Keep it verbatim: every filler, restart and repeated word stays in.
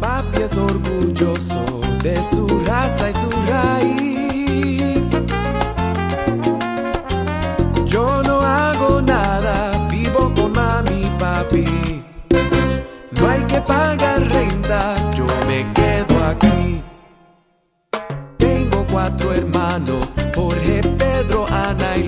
Papi es orgulloso de su raza y su raíz. Yo no hago nada, vivo con mami y papi. No hay que pagar renta, yo me quedo aquí. Tengo cuatro hermanos, Jorge, Pedro, Ana y